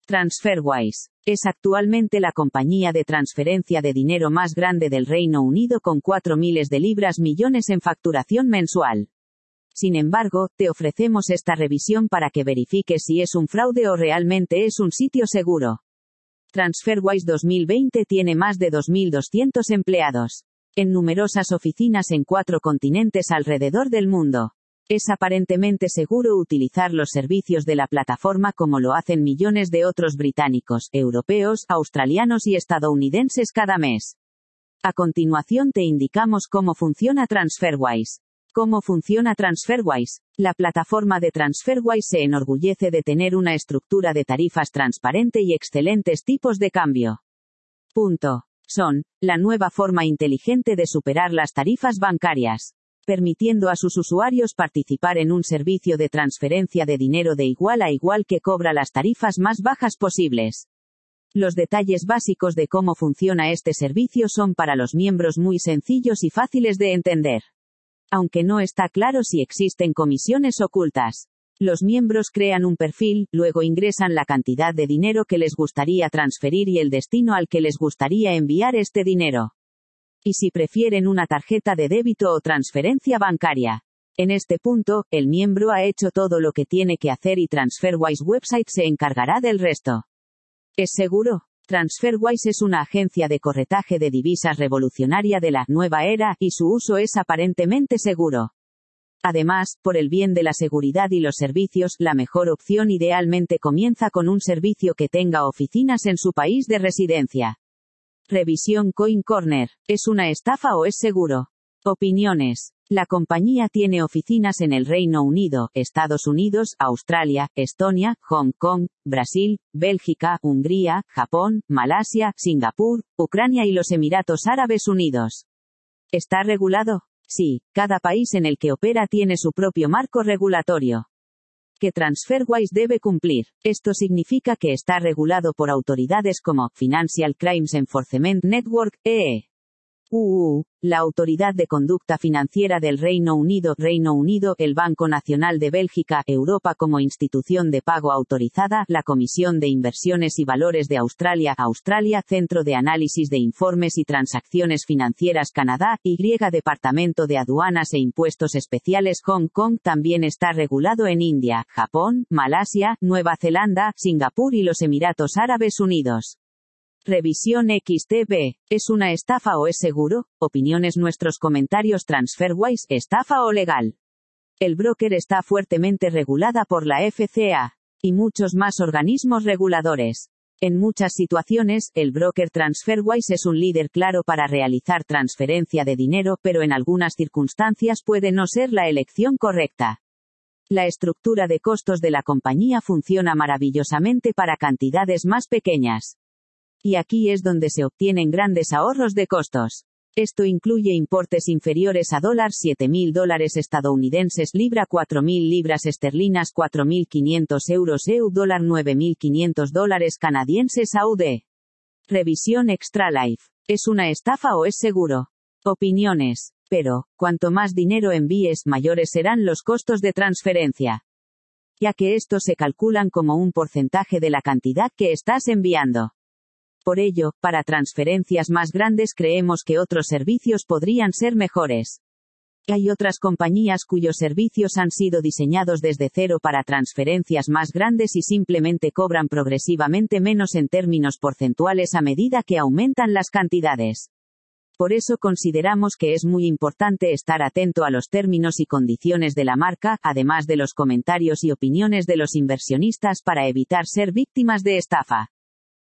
TransferWise es actualmente la compañía de transferencia de dinero más grande del Reino Unido con 4 miles de libras millones en facturación mensual. Sin embargo, te ofrecemos esta revisión para que verifiques si es un fraude o realmente es un sitio seguro. TransferWise 2020 tiene más de 2.200 empleados, en numerosas oficinas en 4 continentes alrededor del mundo. Es aparentemente seguro utilizar los servicios de la plataforma como lo hacen millones de otros británicos, europeos, australianos y estadounidenses cada mes. A continuación te indicamos cómo funciona TransferWise. ¿Cómo funciona TransferWise? La plataforma de TransferWise se enorgullece de tener una estructura de tarifas transparente y excelentes tipos de cambio. Son la nueva forma inteligente de superar las tarifas bancarias, permitiendo a sus usuarios participar en un servicio de transferencia de dinero de igual a igual que cobra las tarifas más bajas posibles. Los detalles básicos de cómo funciona este servicio son para los miembros muy sencillos y fáciles de entender. Aunque no está claro si existen comisiones ocultas. Los miembros crean un perfil, luego ingresan la cantidad de dinero que les gustaría transferir y el destino al que les gustaría enviar este dinero. Y si prefieren una tarjeta de débito o transferencia bancaria. En este punto, el miembro ha hecho todo lo que tiene que hacer y TransferWise Website se encargará del resto. ¿Es seguro? TransferWise es una agencia de corretaje de divisas revolucionaria de la nueva era, y su uso es aparentemente seguro. Además, por el bien de la seguridad y los servicios, la mejor opción idealmente comienza con un servicio que tenga oficinas en su país de residencia. Revisión Coin Corner. ¿Es una estafa o es seguro? Opiniones. La compañía tiene oficinas en el Reino Unido, Estados Unidos, Australia, Estonia, Hong Kong, Brasil, Bélgica, Hungría, Japón, Malasia, Singapur, Ucrania y los Emiratos Árabes Unidos. ¿Está regulado? Sí, cada país en el que opera tiene su propio marco regulatorio que TransferWise debe cumplir. Esto significa que está regulado por autoridades como Financial Crimes Enforcement Network, la Autoridad de Conducta Financiera del Reino Unido, el Banco Nacional de Bélgica, Europa como institución de pago autorizada, la Comisión de Inversiones y Valores de Australia, Centro de Análisis de Informes y Transacciones Financieras Canadá, Departamento de Aduanas e Impuestos Especiales Hong Kong. También está regulado en India, Japón, Malasia, Nueva Zelanda, Singapur y los Emiratos Árabes Unidos. Revisión XTB. ¿Es una estafa o es seguro? Opiniones. Nuestros comentarios. TransferWise, ¿estafa o legal? El broker está fuertemente regulada por la FCA y muchos más organismos reguladores. En muchas situaciones, el broker TransferWise es un líder claro para realizar transferencia de dinero, pero en algunas circunstancias puede no ser la elección correcta. La estructura de costos de la compañía funciona maravillosamente para cantidades más pequeñas. Y aquí es donde se obtienen grandes ahorros de costos. Esto incluye importes inferiores a $7.000 estadounidenses, libra 4.000 libras esterlinas, 4.500 euros EU, $9.500 canadienses AUD. Revisión Extra Life. ¿Es una estafa o es seguro? Opiniones. Pero, cuanto más dinero envíes, mayores serán los costos de transferencia, ya que estos se calculan como un porcentaje de la cantidad que estás enviando. Por ello, para transferencias más grandes creemos que otros servicios podrían ser mejores. Hay otras compañías cuyos servicios han sido diseñados desde cero para transferencias más grandes y simplemente cobran progresivamente menos en términos porcentuales a medida que aumentan las cantidades. Por eso consideramos que es muy importante estar atento a los términos y condiciones de la marca, además de los comentarios y opiniones de los inversionistas para evitar ser víctimas de estafa.